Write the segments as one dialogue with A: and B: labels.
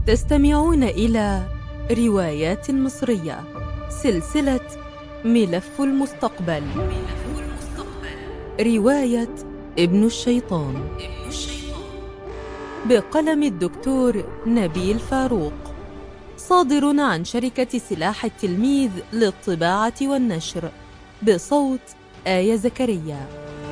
A: تستمعون إلى روايات مصرية، سلسلة ملف المستقبل. رواية ابن الشيطان بقلم الدكتور نبيل فاروق، صادر عن شركة سلاح التلميذ للطباعة والنشر، بصوت آية زكريا.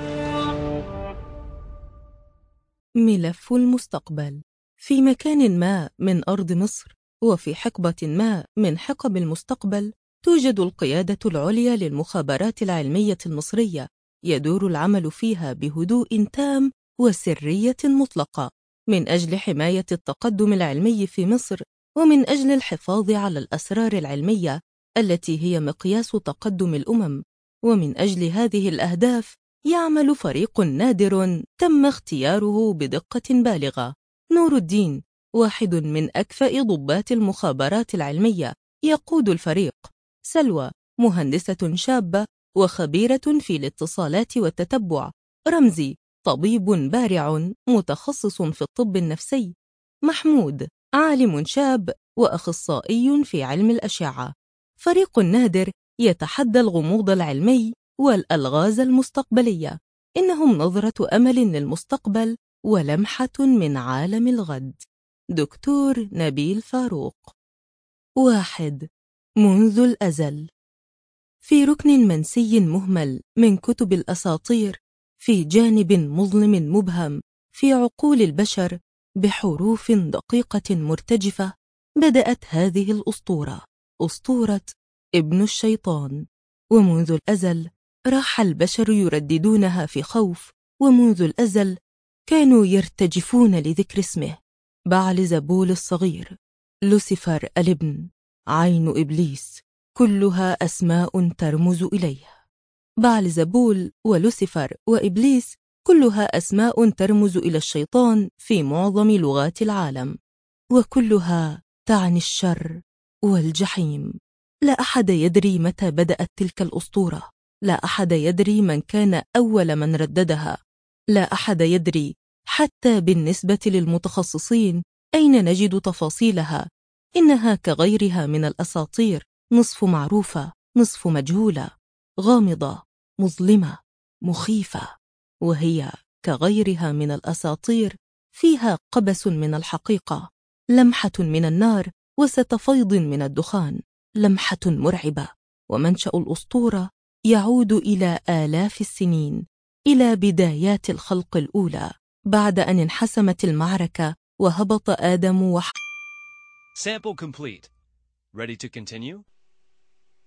A: ملف المستقبل. في مكان ما من أرض مصر، وفي حقبة ما من حقب المستقبل، توجد القيادة العليا للمخابرات العلمية المصرية، يدور العمل فيها بهدوء تام وسرية مطلقة، من أجل حماية التقدم العلمي في مصر، ومن أجل الحفاظ على الأسرار العلمية التي هي مقياس تقدم الأمم. ومن أجل هذه الأهداف يعمل فريق نادر تم اختياره بدقة بالغة. نور الدين، واحد من أكفأ ضباط المخابرات العلمية، يقود الفريق. سلوى، مهندسة شابة وخبيرة في الاتصالات والتتبع. رمزي، طبيب بارع متخصص في الطب النفسي. محمود، عالم شاب وأخصائي في علم الأشعة. فريق نادر يتحدى الغموض العلمي والألغاز المستقبلية. إنهم نظرة أمل للمستقبل ولمحة من عالم الغد. دكتور نبيل فاروق. 1. منذ الأزل. في ركن منسي مهمل من كتب الأساطير، في جانب مظلم مبهم في عقول البشر، بحروف دقيقة مرتجفة، بدأت هذه الأسطورة، أسطورة ابن الشيطان. ومنذ الأزل راح البشر يرددونها في خوف، ومنذ الأزل كانوا يرتجفون لذكر اسمه. بعلزبول الصغير، لوسيفر الابن، عين إبليس، كلها أسماء ترمز إليه. بعلزبول ولوسيفر وإبليس كلها أسماء ترمز إلى الشيطان في معظم لغات العالم، وكلها تعني الشر والجحيم. لا أحد يدري متى بدأت تلك الأسطورة، لا أحد يدري من كان أول من رددها، لا أحد يدري حتى بالنسبة للمتخصصين أين نجد تفاصيلها. إنها كغيرها من الأساطير، نصف معروفة نصف مجهولة، غامضة مظلمة مخيفة. وهي كغيرها من الأساطير، فيها قبس من الحقيقة، لمحة من النار وسط فيض من الدخان، لمحة مرعبة. ومنشأ الأسطورة يعود إلى آلاف السنين، إلى بدايات الخلق الأولى، بعد أن انحسمت المعركة وهبط آدم
B: Sample complete. Ready to continue?